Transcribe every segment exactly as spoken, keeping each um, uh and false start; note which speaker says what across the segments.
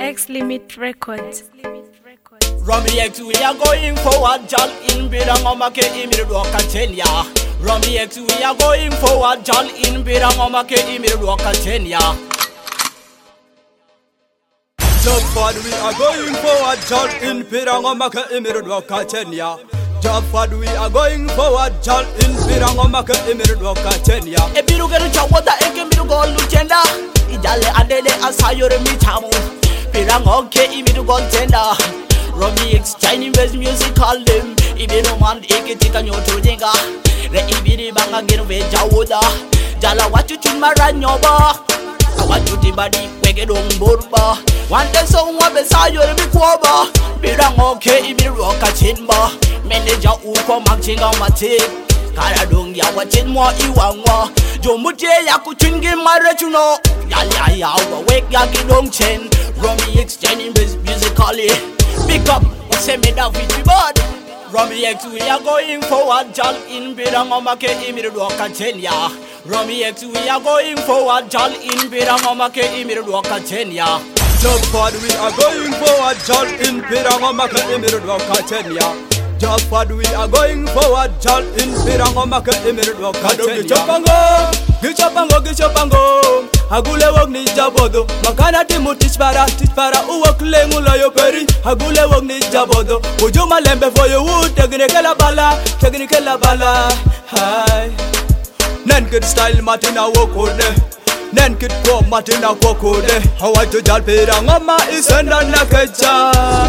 Speaker 1: X Limit Records.
Speaker 2: Rummy X, we are going forward, Jal in Birangomake Imiruaka Kenya. Rummy X, we are going forward, Jal in Birangomake Imiruaka Kenya.
Speaker 3: Job Fad, we are going forward, Jal in Birangomake Imiruaka Kenya. Job Fad, we are going forward, Jal in Birangomake Imiruaka Kenya.
Speaker 2: A Birugan Chawada Ekemirugo Luchenda, Idale Adele Asayore Michamu, Birangoke Imirugo Tenda. Rummy X, Chinese based music call them. Ibino man eketika nyoto jenga. Re ibiri banga geno ve jawuda. Jala watu chumara nyoba. Awatu tibadi wege domborba. One day so wabe sayo re bikwoba. Birangoke ibiru okachimba. Manager uko makchinga mate. Kara dong ya wachin mo iwangwa. Jomutie ya kuchungi marechuno. Yali ayawa wake ya gidong chen. Rummy X, Chinese based music call it. Pick up, say me that with the bud. Rummy X, we are going forward, Jal in Birangomake Imiruaka Kenya. Rummy X, we are going forward, Jal in Birangomake Imiruaka Kenya.
Speaker 3: Job Fad, we are going forward, Jal in Birangomake Imiruaka Kenya. Job Fad, we are going forward, Jal in Birangomake Imiruaka Kenya. Gichopango, gichopango, gichopango. Agule wog ni jabodo makana timu tichpara tichpara uwakle ngula yo peri agule wog ni jabodo ujuma lembe for you wood technical bala technical bala hi nen kid style matina wokode nen kid ko matina kokode hawa to jalpera ngoma isenda nakecha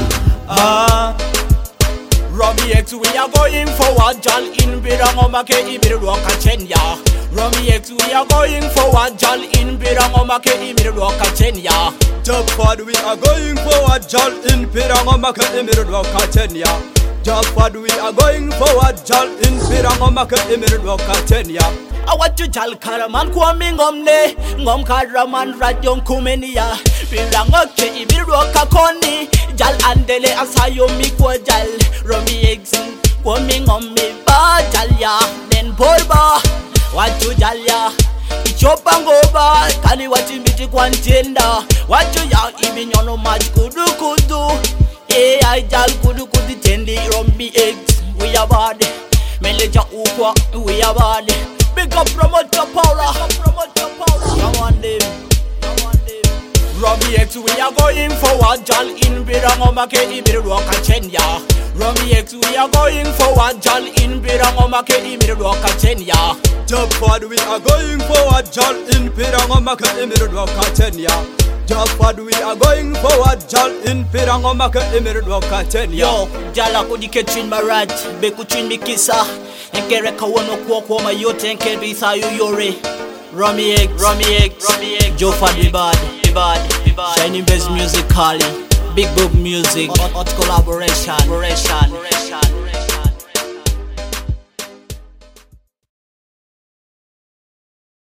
Speaker 3: ah
Speaker 2: Rummy X, we are going forward, Jal in Birangomake Imiruaka Kenya. Rummy X, we are going forward, Jal in Birangomake Imiruaka Kenya.
Speaker 3: Job Fad, we are going forward, Jal in Birangomake Imiruaka Kenya. Job Fad, we are going forward, Jal in Birangomake Imiruaka Kenya.
Speaker 2: I want to Jal Karaman Kwame Ngomne, Ngom Karaman Rajon Kumenia, Birangoke Imiruaka Koni, Jal Andele Asayo Mikwa Jal, Rummy X, Kwame Ngomne Ba Jalya, Nen Borba, what to Jalya, Ichopangoba, Kali Wachimiti Kwantenda, what to Ya Ibinyono Maj Kudu Kudu, Eh, I Jal Kudu Kudu Tendi, Rummy X, we are bad, Meleja Ukwa, we are bad. Big up promoter Paula, promoter Paula. Come on, them, come on, them. Rummy X, we are going forward, Jal in Birangomake Imiruaka Kenya. Rummy X, we are going forward, Jal in Birangomake Imiruaka Kenya.
Speaker 3: Job Fad, we are going forward, Jal in Birangomake Imiruaka Kenya. Job Fad, we are going forward, Jal in Birangomake Imiruaka Kenya.
Speaker 2: Yo, Jala kudike chin marat, beku chin mikisa. Enkere kawono kwa kwa mayote enkere bisayu yore. Rummy X, Rummy X, Rummy X, Joe Fad Bad, Bad, Bad, Shining Best Music Kali, Big Book Music, hot collaboration, collaboration.